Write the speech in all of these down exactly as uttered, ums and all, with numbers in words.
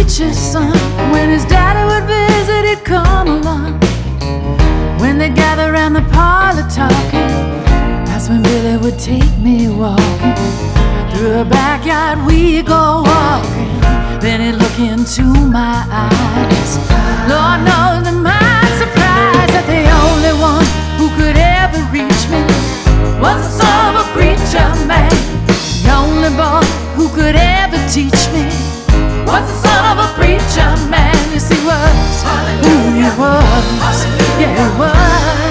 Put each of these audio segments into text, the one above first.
preacher's son. When his daddy would visit, he'd come along. When they gather round the parlor talking, that's when Billy would take me walking. Through the backyard we'd go walking. Then he'd look into my eyes. Lord knows to my surprise that the only one who could ever reach me was the son of a preacher man. The only boy who could ever teach me was the son of a preacher man. Yes, he was. Who he was. Yeah, he was.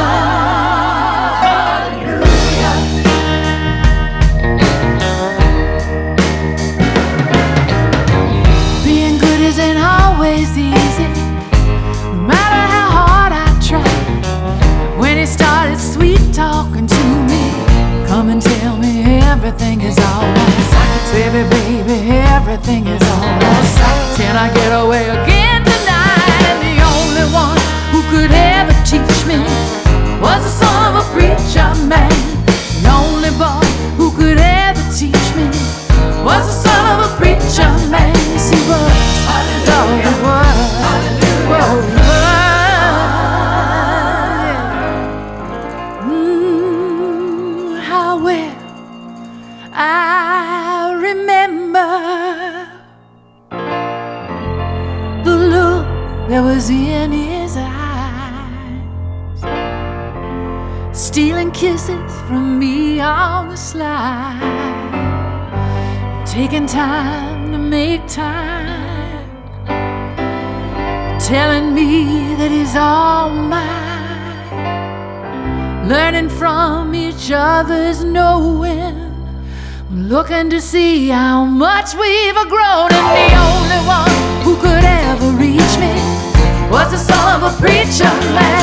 Being good isn't always easy, no matter how hard I try. When he started sweet talking to me, come and tell me everything is alright. Baby, baby, everything is alright. Can I get away again tonight? And the only one who could ever teach me was the son of a preacher man. The only boy who could ever teach me was the son of a preacher man. Yes, he was. Lord, he was. Whoa, he was. Mm, how well I remember the look that was in his eyes, stealing kisses from me on the slide, taking time to make time, telling me that he's all mine, learning from each other's knowing, looking to see how much we've grown. And the only one who could ever reach me was the son of a preacher man.